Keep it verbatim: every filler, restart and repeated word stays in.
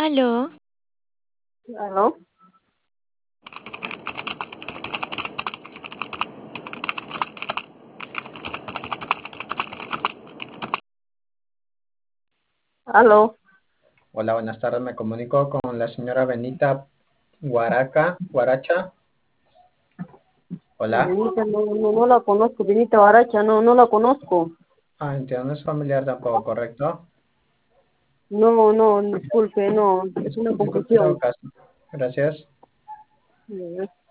Aló, ¿Aló? ¿Aló? Hola, buenas tardes. Me comunico con la señora Benita Guaraca, Guaracha. Hola. Benita, no, no, no la conozco, Benita Baracha, no, no la conozco. Ah, entiendo, no es familiar tampoco, ¿correcto? No, no, disculpe, no, es una Disculpe en todo confusión. caso. Gracias. Ya.